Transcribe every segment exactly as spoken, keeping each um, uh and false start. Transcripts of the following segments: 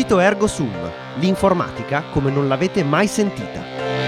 Digito Ergo Sum, l'informatica come non l'avete mai sentita.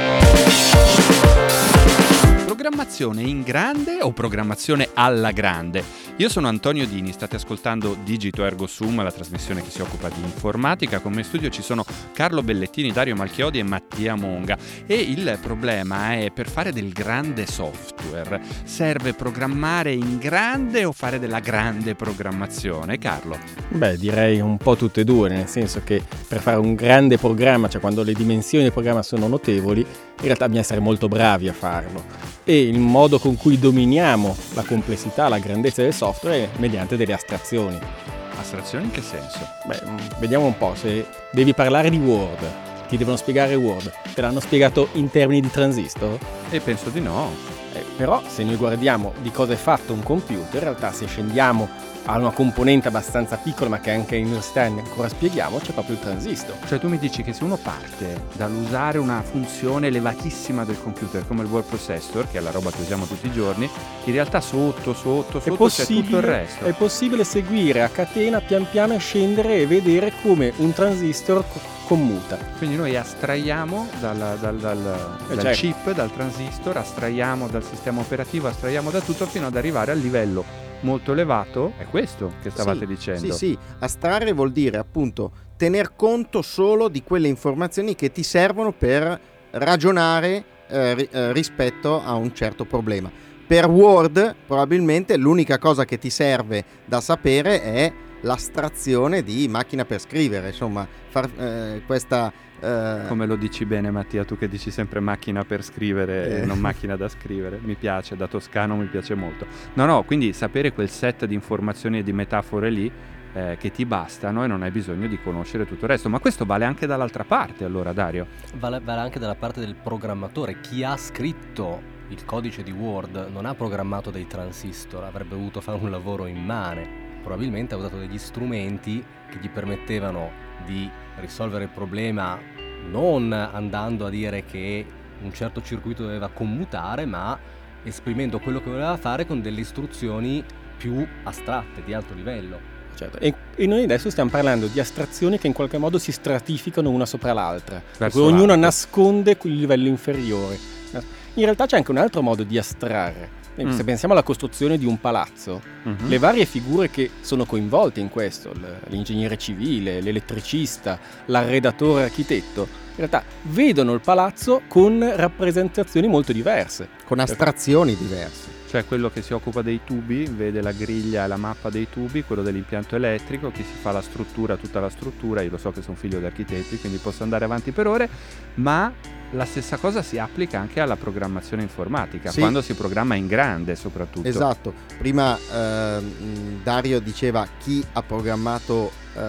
Programmazione in grande o programmazione alla grande? Io sono Antonio Dini, state ascoltando Digito Ergo Sum, la trasmissione che si occupa di informatica. Con me in studio ci sono Carlo Bellettini, Dario Malchiodi e Mattia Monga. E il problema è, per fare del grande software serve programmare in grande o fare della grande programmazione? Carlo? Beh, direi un po' tutte e due, nel senso che per fare un grande programma, cioè quando le dimensioni del programma sono notevoli, in realtà bisogna essere molto bravi a farlo. E il modo con cui dominiamo la complessità, la grandezza del software è mediante delle astrazioni. Astrazioni in che senso? Beh, vediamo un po', se devi parlare di Word, ti devono spiegare Word, te l'hanno spiegato in termini di transistor? E penso di no. Eh, però se noi guardiamo di cosa è fatto un computer, in realtà se scendiamo a una componente abbastanza piccola, ma che anche in università ancora spieghiamo, c'è proprio il transistor. Cioè tu mi dici che se uno parte dall'usare una funzione elevatissima del computer come il word processor, che è la roba che usiamo tutti i giorni, in realtà sotto, sotto, sotto c'è tutto il resto. È possibile seguire a catena pian piano e scendere e vedere come un transistor co- commuta. Quindi noi astraiamo dal, dal, dal, eh dal certo. chip, dal transistor, astraiamo dal sistema operativo, astraiamo da tutto fino ad arrivare al livello molto elevato. È questo che stavate sì, dicendo? Sì, sì, astrarre vuol dire appunto tener conto solo di quelle informazioni che ti servono per ragionare eh, ri- eh, rispetto a un certo problema. Per Word probabilmente l'unica cosa che ti serve da sapere è l'astrazione di macchina per scrivere, insomma, far eh, questa... Uh, Come lo dici bene, Mattia, tu che dici sempre macchina per scrivere eh. e non macchina da scrivere. Mi piace, da toscano mi piace molto. No, no, quindi sapere quel set di informazioni e di metafore lì eh, che ti bastano e non hai bisogno di conoscere tutto il resto. Ma questo vale anche dall'altra parte, allora, Dario? Vale, vale anche dalla parte del programmatore. Chi ha scritto il codice di Word non ha programmato dei transistor, avrebbe dovuto fare un lavoro immane. Probabilmente ha usato degli strumenti che gli permettevano di risolvere il problema non andando a dire che un certo circuito doveva commutare, ma esprimendo quello che voleva fare con delle istruzioni più astratte, di alto livello. Certo. E, e noi adesso stiamo parlando di astrazioni che in qualche modo si stratificano una sopra l'altra, perché ognuno l'altro. nasconde quel livello inferiore. In realtà c'è anche un altro modo di astrarre. Mm. Se pensiamo alla costruzione di un palazzo, mm-hmm. le varie figure che sono coinvolte in questo, l'ingegnere civile, l'elettricista, l'arredatore architetto, in realtà vedono il palazzo con rappresentazioni molto diverse, con astrazioni diverse. Cioè quello che si occupa dei tubi vede la griglia e la mappa dei tubi, quello dell'impianto elettrico, chi si fa la struttura, tutta la struttura. Io lo so che sono figlio di architetti, quindi posso andare avanti per ore, ma la stessa cosa si applica anche alla programmazione informatica, sì. Quando si programma in grande soprattutto. Esatto, prima eh, Dario diceva chi ha programmato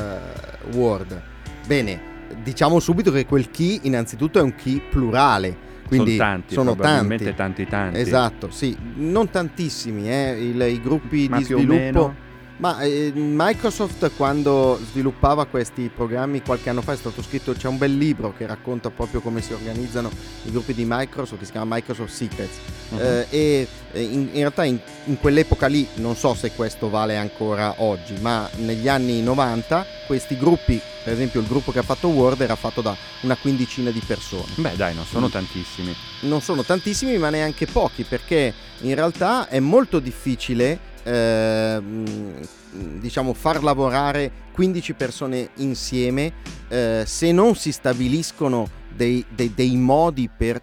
eh, Word. Bene, diciamo subito che quel chi innanzitutto è un chi plurale. Quindi sono tanti, sono probabilmente tanti. tanti tanti. Esatto, sì, non tantissimi, eh, il, i gruppi ma di più sviluppo. O meno. Ma eh, Microsoft quando sviluppava questi programmi qualche anno fa è stato scritto, c'è un bel libro che racconta proprio come si organizzano i gruppi di Microsoft, che si chiama Microsoft Secrets. Uh-huh. eh, e in, in realtà in, in quell'epoca lì, non so se questo vale ancora oggi, ma negli anni novanta questi gruppi, per esempio il gruppo che ha fatto Word era fatto da una quindicina di persone. Beh dai, non sono mm. tantissimi. Non sono tantissimi, ma neanche pochi, perché in realtà è molto difficile Eh, diciamo far lavorare quindici persone insieme eh, se non si stabiliscono dei, dei, dei modi per,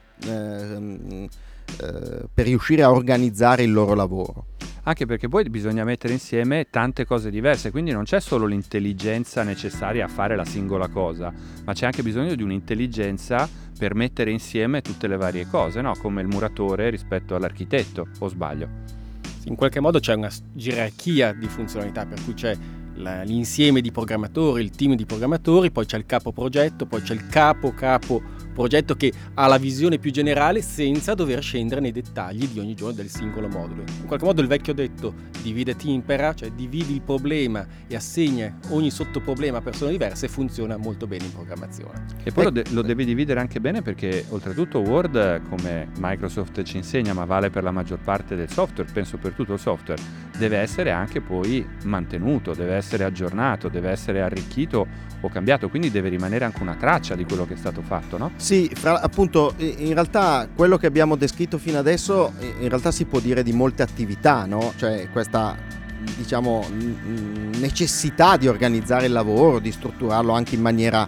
eh, eh, per riuscire a organizzare il loro lavoro. Anche perché poi bisogna mettere insieme tante cose diverse, quindi non c'è solo l'intelligenza necessaria a fare la singola cosa, ma c'è anche bisogno di un'intelligenza per mettere insieme tutte le varie cose, no? Come il muratore rispetto all'architetto, o sbaglio? In qualche modo c'è una gerarchia di funzionalità, per cui c'è la, l'insieme di programmatori, il team di programmatori, poi c'è il capo progetto, poi c'è il capo capo progetto che ha la visione più generale senza dover scendere nei dettagli di ogni giorno del singolo modulo. In qualche modo il vecchio detto divide et impera, cioè dividi il problema e assegna ogni sottoproblema a persone diverse, funziona molto bene in programmazione. E poi eh, lo, de- lo devi dividere anche bene, perché oltretutto Word, come Microsoft ci insegna, ma vale per la maggior parte del software, penso per tutto il software, deve essere anche poi mantenuto, deve essere aggiornato, deve essere arricchito o cambiato, quindi deve rimanere anche una traccia di quello che è stato fatto, no? Sì, fra, appunto, in realtà quello che abbiamo descritto fino adesso in realtà si può dire di molte attività, no? Cioè questa, diciamo, necessità di organizzare il lavoro, di strutturarlo anche in maniera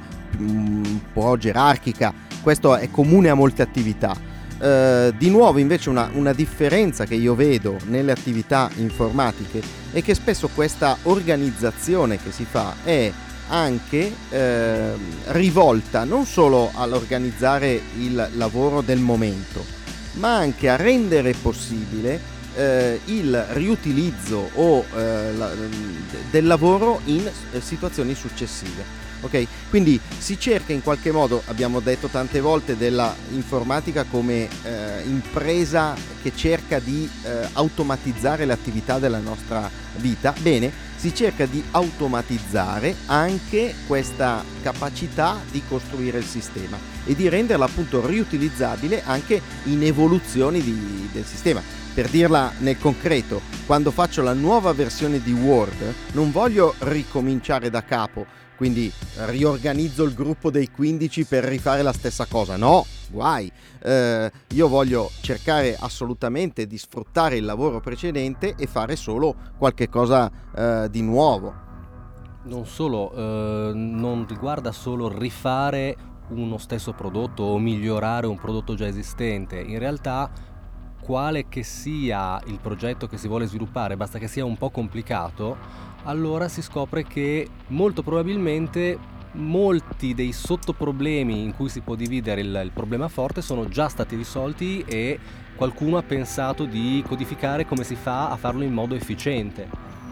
un po' gerarchica, questo è comune a molte attività. Uh, di nuovo invece una, una differenza che io vedo nelle attività informatiche è che spesso questa organizzazione che si fa è anche eh, rivolta non solo all'organizzare il lavoro del momento, ma anche a rendere possibile eh, il riutilizzo o eh, la, del lavoro in eh, situazioni successive. Ok, quindi si cerca in qualche modo, abbiamo detto tante volte della informatica come eh, impresa che cerca di eh, automatizzare le attività della nostra vita. Bene, si cerca di automatizzare anche questa capacità di costruire il sistema e di renderla appunto riutilizzabile anche in evoluzioni di, del sistema. Per dirla nel concreto, quando faccio la nuova versione di Word non voglio ricominciare da capo, quindi riorganizzo il gruppo dei quindici per rifare la stessa cosa. No, guai. Eh, io voglio cercare assolutamente di sfruttare il lavoro precedente e fare solo qualche cosa eh, di nuovo. Non solo, eh, non riguarda solo rifare uno stesso prodotto o migliorare un prodotto già esistente. In realtà, quale che sia il progetto che si vuole sviluppare, basta che sia un po' complicato, allora si scopre che molto probabilmente molti dei sottoproblemi in cui si può dividere il, il problema forte sono già stati risolti e qualcuno ha pensato di codificare come si fa a farlo in modo efficiente.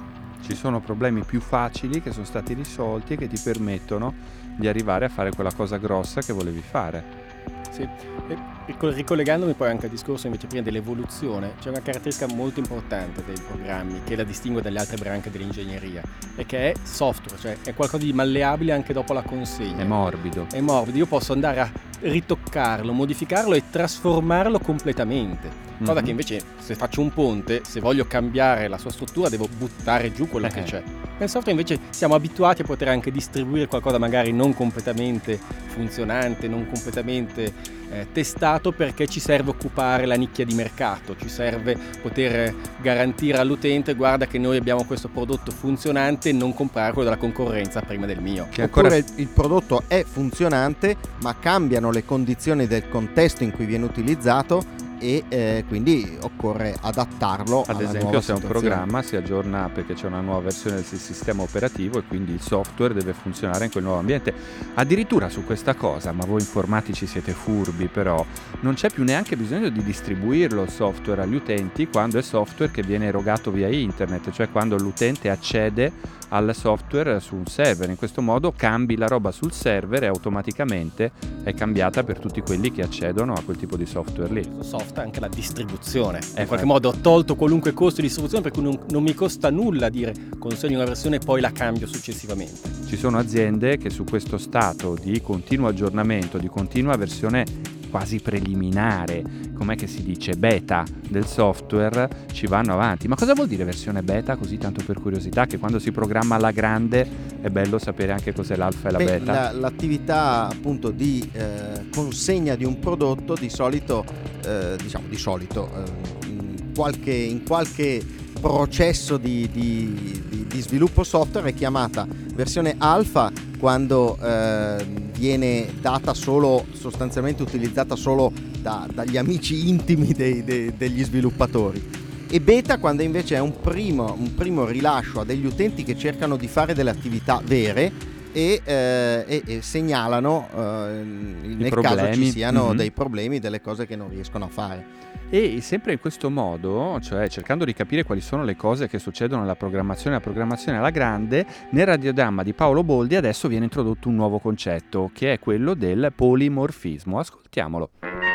Ci sono problemi più facili che sono stati risolti e che ti permettono di arrivare a fare quella cosa grossa che volevi fare. Sì, e ricollegandomi poi anche al discorso invece prima dell'evoluzione, c'è una caratteristica molto importante dei programmi che la distingue dalle altre branche dell'ingegneria, e che è software, cioè è qualcosa di malleabile anche dopo la consegna. È morbido. È morbido, io posso andare a ritoccarlo, modificarlo e trasformarlo completamente. Cosa mm-hmm. che invece se faccio un ponte, se voglio cambiare la sua struttura devo buttare giù quello eh. che c'è. Nel software invece siamo abituati a poter anche distribuire qualcosa magari non completamente funzionante, non completamente eh, testato, perché ci serve occupare la nicchia di mercato, ci serve poter garantire all'utente: guarda che noi abbiamo questo prodotto funzionante, non comprare quello della concorrenza prima del mio. Che ancora Oppure il, il prodotto è funzionante ma cambiano le condizioni del contesto in cui viene utilizzato e eh, quindi occorre adattarlo. Ad esempio, se un programma si aggiorna perché c'è una nuova versione del sistema operativo e quindi il software deve funzionare in quel nuovo ambiente. Addirittura su questa cosa, ma voi informatici siete furbi, però non c'è più neanche bisogno di distribuirlo il software agli utenti quando è software che viene erogato via internet, cioè quando l'utente accede al software su un server. In questo modo cambi la roba sul server e automaticamente è cambiata per tutti quelli che accedono a quel tipo di software lì. Soft anche la distribuzione, in qualche modo ho tolto qualunque costo di distribuzione, per cui non, non mi costa nulla dire consegno una versione e poi la cambio successivamente. Ci sono aziende che su questo stato di continuo aggiornamento, di continua versione quasi preliminare, com'è che si dice, beta del software, ci vanno avanti. Ma cosa vuol dire versione beta? Così tanto per curiosità, che quando si programma alla grande è bello sapere anche cos'è l'alfa e la Beh, beta. La, l'attività appunto di eh, consegna di un prodotto di solito, eh, diciamo di solito, eh, in, qualche, in qualche processo di, di, di, di sviluppo software è chiamata versione alfa quando eh, viene data solo, sostanzialmente utilizzata solo da, dagli amici intimi dei, dei, degli sviluppatori, e beta quando invece è un primo, un primo rilascio a degli utenti che cercano di fare delle attività vere e, eh, e, e segnalano eh, nel problemi. caso ci siano mm-hmm. dei problemi, delle cose che non riescono a fare. E sempre in questo modo, cioè cercando di capire quali sono le cose che succedono nella programmazione, la programmazione alla grande, nel radiodramma di Paolo Boldi adesso viene introdotto un nuovo concetto, che è quello del polimorfismo. Ascoltiamolo.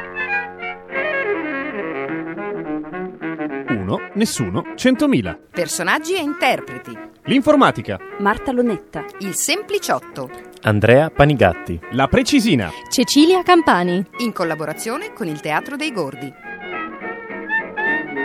Uno, nessuno, centomila. Personaggi e interpreti. L'informatica. Marta Lonetta. Il sempliciotto. Andrea Panigatti. La Precisina. Cecilia Campani. In collaborazione con il Teatro dei Gordi.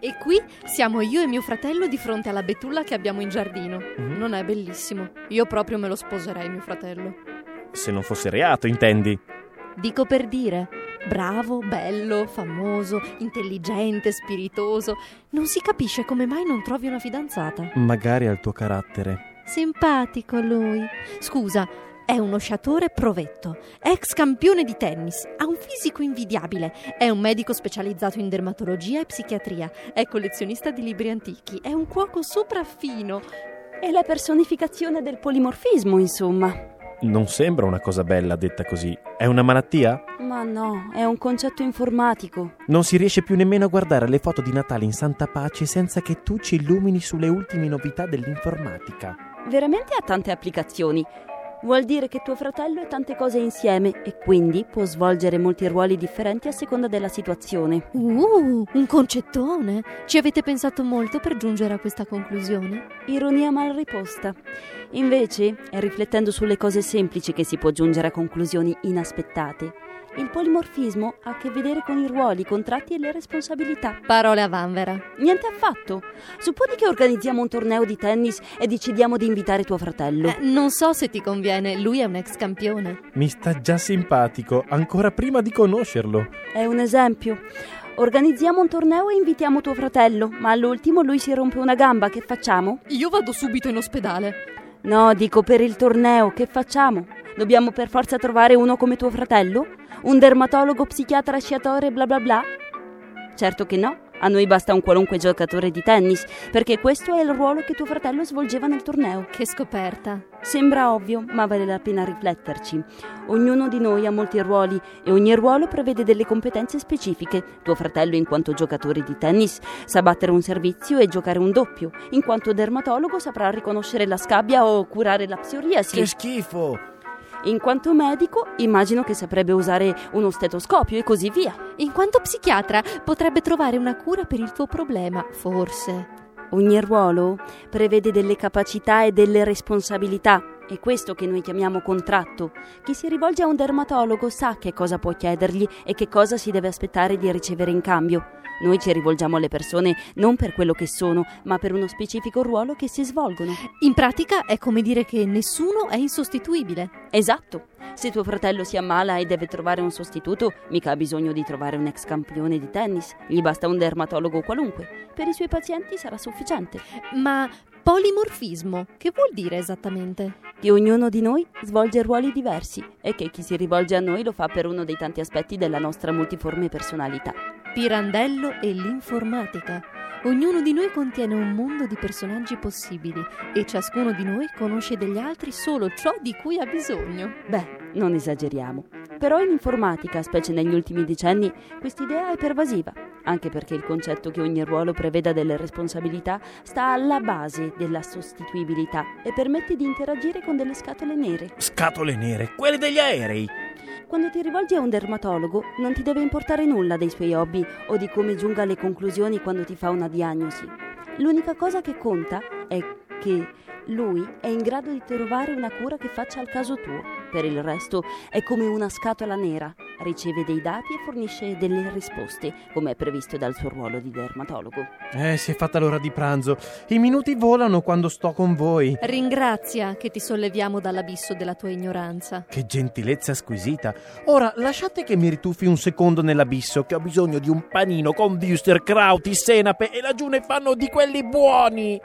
E qui siamo io e mio fratello di fronte alla betulla che abbiamo in giardino. Mm. Non è bellissimo? Io proprio me lo sposerei, mio fratello. Se non fosse reato, intendi? Dico per dire, bravo, bello, famoso, intelligente, spiritoso. Non si capisce come mai non trovi una fidanzata. Magari al tuo carattere. Simpatico lui. Scusa, è uno sciatore provetto, ex campione di tennis, ha un fisico invidiabile, è un medico specializzato in dermatologia e psichiatria, è collezionista di libri antichi, è un cuoco sopraffino. È la personificazione del polimorfismo, insomma. Non sembra una cosa bella detta così. È una malattia? Ma no, è un concetto informatico. Non si riesce più nemmeno a guardare le foto di Natale in santa pace senza che tu ci illumini sulle ultime novità dell'informatica. Veramente ha tante applicazioni. Vuol dire che tuo fratello è tante cose insieme e quindi può svolgere molti ruoli differenti a seconda della situazione. Uh, un concettone! Ci avete pensato molto per giungere a questa conclusione? Ironia mal riposta. Invece è riflettendo sulle cose semplici che si può giungere a conclusioni inaspettate. Il polimorfismo ha a che vedere con i ruoli, i contratti e le responsabilità. Parole a vanvera. Niente affatto. Supponi che organizziamo un torneo di tennis e decidiamo di invitare tuo fratello. Eh, non so se ti conviene, lui è un ex campione. Mi sta già simpatico, ancora prima di conoscerlo. È un esempio. Organizziamo un torneo e invitiamo tuo fratello, ma all'ultimo lui si rompe una gamba, che facciamo? Io vado subito in ospedale. No, dico per il torneo, che facciamo? Dobbiamo per forza trovare uno come tuo fratello? Un dermatologo, psichiatra, sciatore, bla bla bla? Certo che no, a noi basta un qualunque giocatore di tennis, perché questo è il ruolo che tuo fratello svolgeva nel torneo. Che scoperta. Sembra ovvio, ma vale la pena rifletterci. Ognuno di noi ha molti ruoli e ogni ruolo prevede delle competenze specifiche. Tuo fratello, in quanto giocatore di tennis, sa battere un servizio e giocare un doppio. In quanto dermatologo, saprà riconoscere la scabbia o curare la psoriasi. Che schifo! In quanto medico, immagino che saprebbe usare uno stetoscopio e così via. In quanto psichiatra, potrebbe trovare una cura per il tuo problema, forse. Ogni ruolo prevede delle capacità e delle responsabilità. È questo che noi chiamiamo contratto. Chi si rivolge a un dermatologo sa che cosa può chiedergli e che cosa si deve aspettare di ricevere in cambio. Noi ci rivolgiamo alle persone non per quello che sono, ma per uno specifico ruolo che si svolgono. In pratica è come dire che nessuno è insostituibile. Esatto. Se tuo fratello si ammala e deve trovare un sostituto, mica ha bisogno di trovare un ex campione di tennis. Gli basta un dermatologo qualunque. Per i suoi pazienti sarà sufficiente. Ma polimorfismo, che vuol dire esattamente? Che ognuno di noi svolge ruoli diversi e che chi si rivolge a noi lo fa per uno dei tanti aspetti della nostra multiforme personalità. Pirandello e l'informatica. Ognuno di noi contiene un mondo di personaggi possibili e ciascuno di noi conosce degli altri solo ciò di cui ha bisogno. Beh, non esageriamo. Però in informatica, specie negli ultimi decenni, quest'idea è pervasiva, anche perché il concetto che ogni ruolo preveda delle responsabilità sta alla base della sostituibilità e permette di interagire con delle scatole nere. Scatole nere? Quelle degli aerei? Quando ti rivolgi a un dermatologo non ti deve importare nulla dei suoi hobby o di come giunga alle conclusioni quando ti fa una diagnosi. L'unica cosa che conta è che lui è in grado di trovare una cura che faccia al caso tuo. Per il resto è come una scatola nera, riceve dei dati e fornisce delle risposte, come è previsto dal suo ruolo di dermatologo. Eh, si è fatta l'ora di pranzo. I minuti volano quando sto con voi. Ringrazia che ti solleviamo dall'abisso della tua ignoranza. Che gentilezza squisita. Ora lasciate che mi rituffi un secondo nell'abisso, che ho bisogno di un panino con Würstelkrauti, senape e laggiù ne fanno di quelli buoni.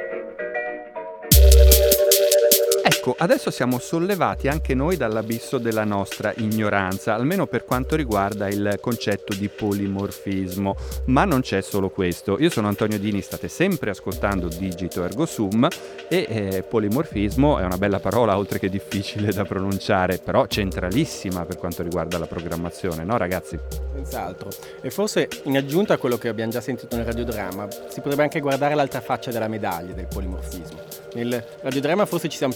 Ecco, adesso siamo sollevati anche noi dall'abisso della nostra ignoranza, almeno per quanto riguarda il concetto di polimorfismo. Ma non c'è solo questo. Io sono Antonio Dini, state sempre ascoltando Digito Ergo Sum e eh, polimorfismo è una bella parola, oltre che difficile da pronunciare, però centralissima per quanto riguarda la programmazione, no ragazzi? Senz'altro. E forse in aggiunta a quello che abbiamo già sentito nel radiodramma, si potrebbe anche guardare l'altra faccia della medaglia del polimorfismo. Nel radiodramma forse ci siamo più concentrati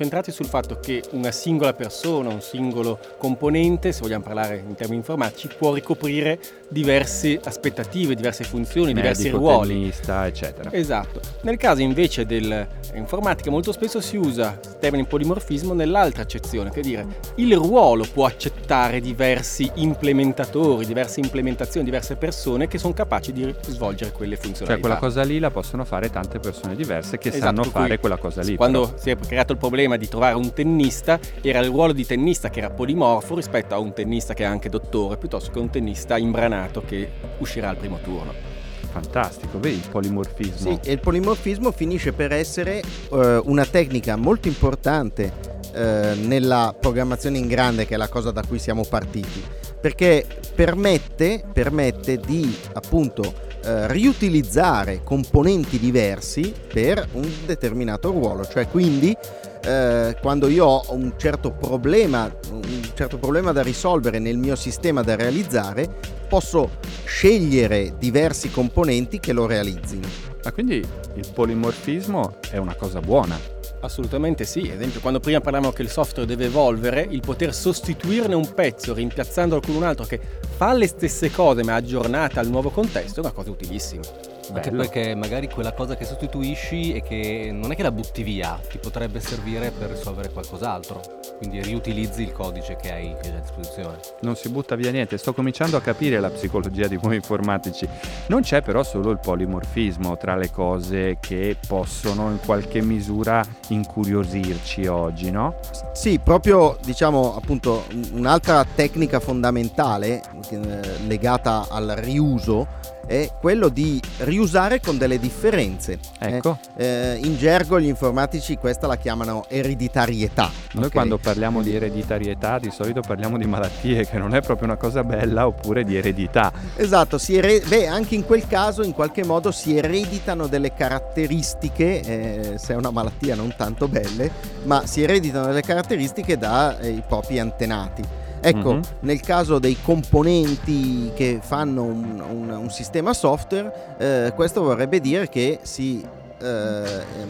concentrati sul fatto che una singola persona, un singolo componente, se vogliamo parlare in termini informatici, può ricoprire diverse aspettative, diverse funzioni, Medico, diversi ruoli, tennista, eccetera. Esatto. Nel caso invece dell'informatica molto spesso si usa il termine polimorfismo nell'altra accezione, che è dire il ruolo può accettare diversi implementatori, diverse implementazioni, diverse persone che sono capaci di svolgere quelle funzionalità. Cioè quella cosa lì la possono fare tante persone diverse che Esatto, sanno per cui fare quella cosa lì. Quando però. si è creato il problema di trovare un tennista, era il ruolo di tennista che era polimorfo rispetto a un tennista che è anche dottore, piuttosto che un tennista imbranato che uscirà al primo turno. Fantastico, vedi il polimorfismo? Sì, e il polimorfismo finisce per essere uh, una tecnica molto importante uh, nella programmazione in grande, che è la cosa da cui siamo partiti, perché permette, permette di appunto Uh, riutilizzare componenti diversi per un determinato ruolo, cioè quindi uh, quando io ho un certo problema un certo problema da risolvere nel mio sistema da realizzare, posso scegliere diversi componenti che lo realizzino. Ma quindi il polimorfismo è una cosa buona? Assolutamente sì, ad esempio quando prima parlavamo che il software deve evolvere, il poter sostituirne un pezzo rimpiazzandolo con un altro che fa le stesse cose ma aggiornata al nuovo contesto è una cosa utilissima. Anche Bello. perché magari quella cosa che sostituisci e che non è che la butti via, ti potrebbe servire per risolvere qualcos'altro, quindi riutilizzi il codice che hai, che hai a disposizione. Non si butta via niente, sto cominciando a capire la psicologia di voi informatici. Non c'è però solo il polimorfismo tra le cose che possono in qualche misura incuriosirci oggi, no? Sì, proprio diciamo appunto un'altra tecnica fondamentale eh, legata al riuso è quello di riusare con delle differenze. Ecco. Eh, eh, in gergo gli informatici questa la chiamano ereditarietà. Noi okay? quando parliamo di ereditarietà di solito parliamo di malattie, che non è proprio una cosa bella, oppure di eredità. Esatto, si ere- beh, anche in quel caso in qualche modo si ereditano delle caratteristiche, eh, se è una malattia non tanto belle, ma si ereditano delle caratteristiche dai eh, propri antenati. Ecco, mm-hmm. nel caso dei componenti che fanno un, un, un sistema software, eh, questo vorrebbe dire che si eh,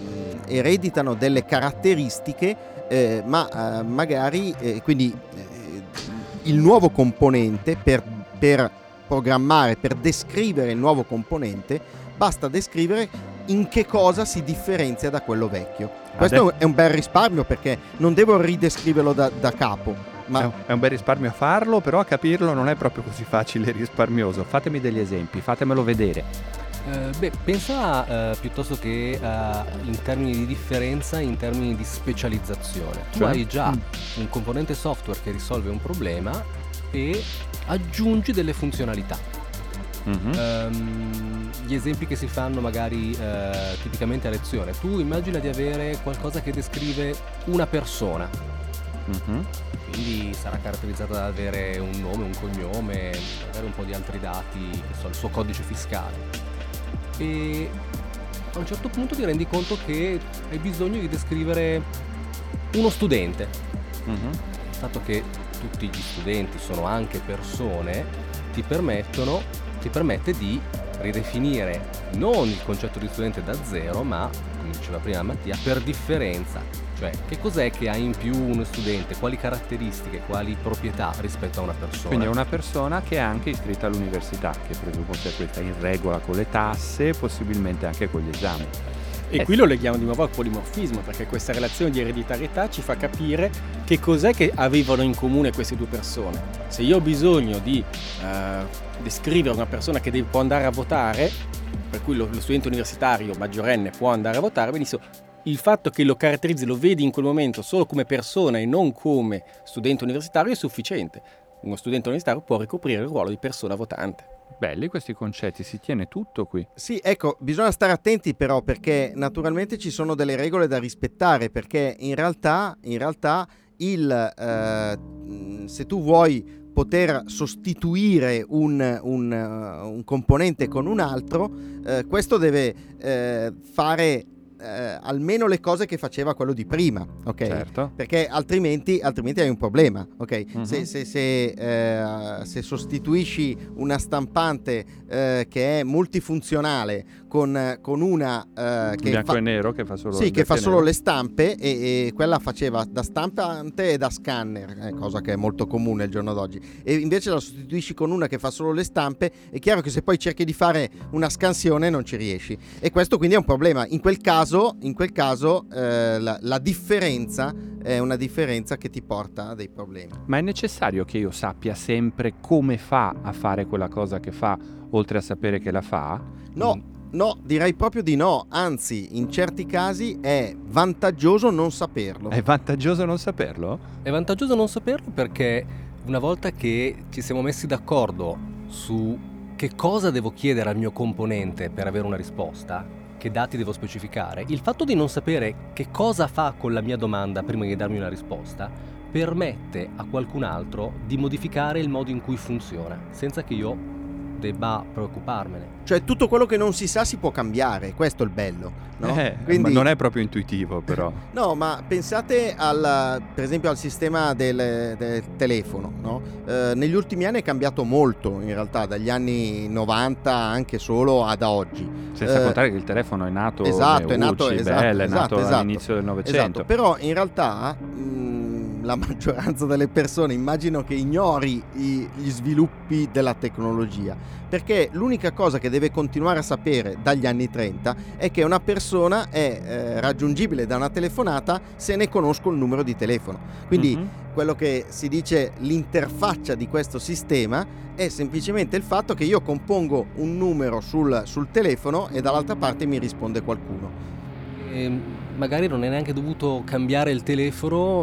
ereditano delle caratteristiche, eh, ma eh, magari eh, quindi eh, il nuovo componente per, per programmare, per descrivere il nuovo componente, basta descrivere in che cosa si differenzia da quello vecchio. Questo Adè. è un bel risparmio perché non devo ridescriverlo da, da capo. Ma è un bel risparmio a farlo, però a capirlo non è proprio così facile e risparmioso. Fatemi degli esempi, fatemelo vedere. Eh, beh, pensa eh, piuttosto che eh, in termini di differenza, in termini di specializzazione. Tu cioè? hai già mm. un componente software che risolve un problema e aggiungi delle funzionalità. Mm-hmm. Um, gli esempi che si fanno magari eh, tipicamente a lezione. Tu immagina di avere qualcosa che descrive una persona. Mm-hmm. Quindi sarà caratterizzata da avere un nome, un cognome, magari un po' di altri dati, che so, il suo codice fiscale. E a un certo punto ti rendi conto che hai bisogno di descrivere uno studente. Mm-hmm. Il fatto che tutti gli studenti sono anche persone ti permettono, ti permette di ridefinire non il concetto di studente da zero, ma, come diceva prima Mattia, per differenza. Cioè, che cos'è che ha in più uno studente? Quali caratteristiche, quali proprietà rispetto a una persona? Quindi è una persona che è anche iscritta all'università, che presumo sia questa in regola con le tasse, possibilmente anche con gli esami. E eh. qui lo leghiamo di nuovo al polimorfismo, perché questa relazione di ereditarietà ci fa capire che cos'è che avevano in comune queste due persone. Se io ho bisogno di uh, descrivere una persona che deve, può andare a votare, per cui lo, lo studente universitario maggiorenne può andare a votare, benissimo. Il fatto che lo caratterizzi, lo vedi in quel momento solo come persona e non come studente universitario è sufficiente. Uno studente universitario può ricoprire il ruolo di persona votante. Belli questi concetti, si tiene tutto qui. Sì, ecco, bisogna stare attenti però, perché naturalmente ci sono delle regole da rispettare, perché in realtà, in realtà il, eh, se tu vuoi poter sostituire un, un, un componente con un altro, eh, questo deve eh, fare Eh, almeno le cose che faceva quello di prima, ok? Certo. Perché altrimenti, altrimenti hai un problema, ok? Mm-hmm. Se, se, se, eh, se sostituisci una stampante eh, che è multifunzionale con, con una eh, che bianco fa, e nero che fa solo sì, che fa nero. solo le stampe e, e quella faceva da stampante e da scanner, eh, cosa che è molto comune al giorno d'oggi, e invece la sostituisci con una che fa solo le stampe. È chiaro che se poi cerchi di fare una scansione non ci riesci, e questo quindi è un problema. In quel caso, in quel caso eh, la, la differenza è una differenza che ti porta a dei problemi. Ma è necessario che io sappia sempre come fa a fare quella cosa che fa, oltre a sapere che la fa? No, mm. no, direi proprio di no. Anzi, in certi casi è vantaggioso non saperlo. È vantaggioso non saperlo? È vantaggioso non saperlo perché una volta che ci siamo messi d'accordo su che cosa devo chiedere al mio componente per avere una risposta, che dati devo specificare, il fatto di non sapere che cosa fa con la mia domanda prima di darmi una risposta permette a qualcun altro di modificare il modo in cui funziona, senza che io debba preoccuparmene. Cioè tutto quello che non si sa si può cambiare, questo è il bello, no? Eh, Quindi... ma non è proprio intuitivo però. No, ma pensate al, per esempio al sistema del, del telefono, no? Eh, negli ultimi anni è cambiato molto in realtà, dagli anni novanta anche solo ad oggi. Senza eh, contare che il telefono è nato esatto, è nato, Ucci, esatto, Bell, è esatto, nato esatto, all'inizio del Novecento. Esatto, però in realtà mh, la maggioranza delle persone immagino che ignori i, gli sviluppi della tecnologia, perché l'unica cosa che deve continuare a sapere dagli anni trenta è che una persona è eh, raggiungibile da una telefonata se ne conosco il numero di telefono. Quindi mm-hmm. quello che si dice l'interfaccia di questo sistema è semplicemente il fatto che io compongo un numero sul, sul telefono e dall'altra parte mi risponde qualcuno. E magari non è neanche dovuto cambiare il telefono,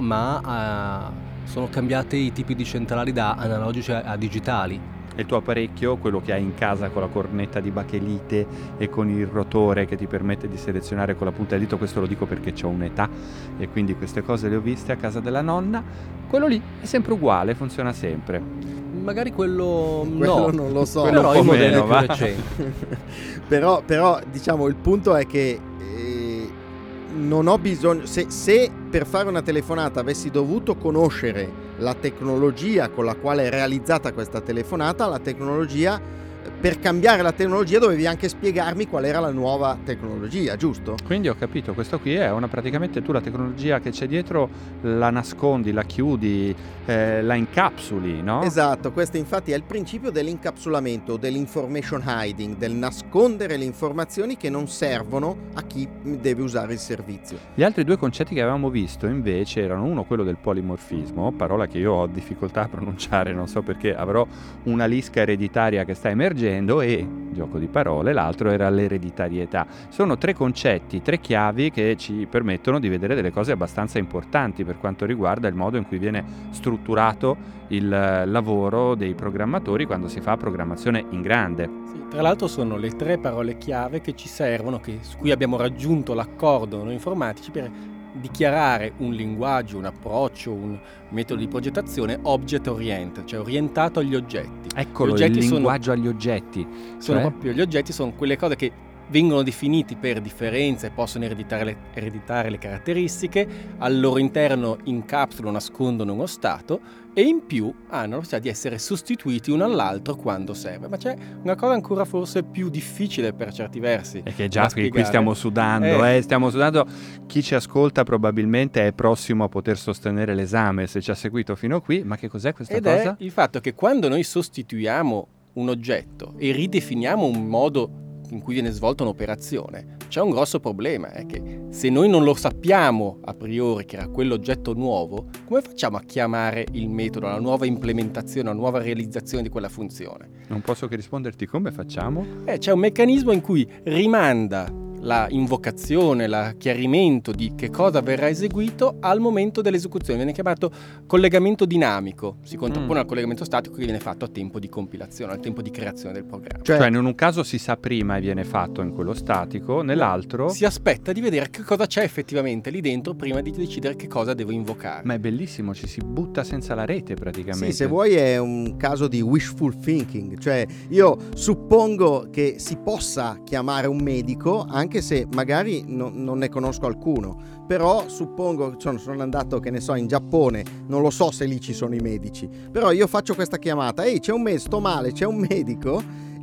ma uh, sono cambiati i tipi di centrali da analogici a, a digitali. Il tuo apparecchio, quello che hai in casa con la cornetta di bakelite e con il rotore che ti permette di selezionare con la punta del dito, questo lo dico perché ho un'età e quindi queste cose le ho viste a casa della nonna, quello lì è sempre uguale, funziona sempre. Magari quello, quello no, non lo so, quello però un po' meno, più va. recenti. però, però diciamo il punto è che eh, non ho bisogno, se, se per fare una telefonata avessi dovuto conoscere la tecnologia con la quale è realizzata questa telefonata, la tecnologia, per cambiare la tecnologia dovevi anche spiegarmi qual era la nuova tecnologia, giusto? Quindi ho capito, questo qui è una, praticamente tu la tecnologia che c'è dietro la nascondi, la chiudi, eh, la incapsuli, no? Esatto, questo infatti è il principio dell'incapsulamento, dell'information hiding, del nascondere le informazioni che non servono a chi deve usare il servizio. Gli altri due concetti che avevamo visto invece erano uno quello del polimorfismo, parola che io ho difficoltà a pronunciare, non so perché, avrò una lisca ereditaria che sta emergendo, e gioco di parole, l'altro era l'ereditarietà. Sono tre concetti, tre chiavi che ci permettono di vedere delle cose abbastanza importanti per quanto riguarda il modo in cui viene strutturato il lavoro dei programmatori quando si fa programmazione in grande. Sì, tra l'altro sono le tre parole chiave che ci servono, che, su cui abbiamo raggiunto l'accordo noi informatici per dichiarare un linguaggio, un approccio, un metodo di progettazione object oriented, cioè orientato agli oggetti. Eccolo, gli oggetti il sono, linguaggio agli oggetti. Sono cioè? proprio gli oggetti, sono quelle cose che vengono definiti per differenza e possono ereditare le, ereditare le caratteristiche, al loro interno incapsulano, nascondono uno stato e in più hanno la possibilità di essere sostituiti uno all'altro quando serve. Ma c'è una cosa ancora forse più difficile per certi versi. E che già qui, qui stiamo sudando, eh. Eh, stiamo sudando. Chi ci ascolta probabilmente è prossimo a poter sostenere l'esame se ci ha seguito fino qui. Ma che cos'è questa Ed cosa? È il fatto che quando noi sostituiamo un oggetto e ridefiniamo un modo in cui viene svolta un'operazione, c'è un grosso problema, è che se noi non lo sappiamo a priori che era quell'oggetto nuovo, come facciamo a chiamare il metodo, la nuova implementazione, la nuova realizzazione di quella funzione? Non posso che risponderti come facciamo? Eh, c'è un meccanismo in cui rimanda la invocazione, il chiarimento di che cosa verrà eseguito al momento dell'esecuzione. Viene chiamato collegamento dinamico, si contrappone mm. al collegamento statico che viene fatto a tempo di compilazione, al tempo di creazione del programma. Cioè, cioè in un caso si sa prima e viene fatto in quello statico, nell'altro si aspetta di vedere che cosa c'è effettivamente lì dentro prima di decidere che cosa devo invocare. Ma è bellissimo, ci si butta senza la rete praticamente. Sì, se vuoi è un caso di wishful thinking, cioè io suppongo che si possa chiamare un medico anche se magari no, non ne conosco alcuno, però suppongo, cioè, sono andato che ne so in Giappone, non lo so se lì ci sono i medici, però io faccio questa chiamata, ehi c'è un medico, sto male, c'è un medico,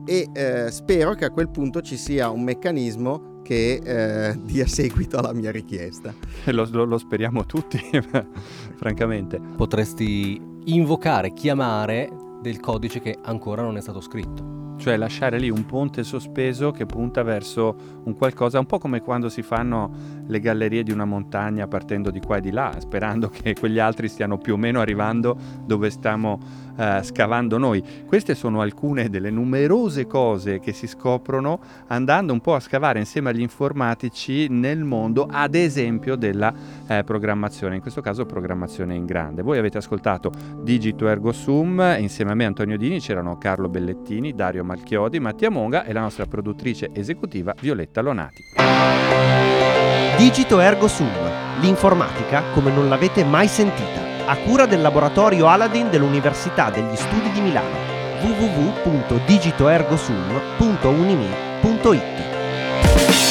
e eh, spero che a quel punto ci sia un meccanismo che eh, dia seguito alla mia richiesta. Lo, lo, lo speriamo tutti, francamente. Potresti invocare, chiamare del codice che ancora non è stato scritto. Cioè lasciare lì un ponte sospeso che punta verso un qualcosa, un po' come quando si fanno le gallerie di una montagna partendo di qua e di là, sperando che quegli altri stiano più o meno arrivando dove stiamo uh, scavando noi. Queste sono alcune delle numerose cose che si scoprono andando un po' a scavare insieme agli informatici nel mondo, ad esempio della eh, programmazione, in questo caso programmazione in grande. Voi avete ascoltato Digito Ergo Sum, insieme a me Antonio Dini c'erano Carlo Bellettini, Dario Malchiodi, Mattia Monga e la nostra produttrice esecutiva Violetta Lonati. Digito Ergo Sum, l'informatica come non l'avete mai sentita, a cura del laboratorio Aladdin dell'Università degli Studi di Milano. w w w punto digito ergo sum punto unimir punto i t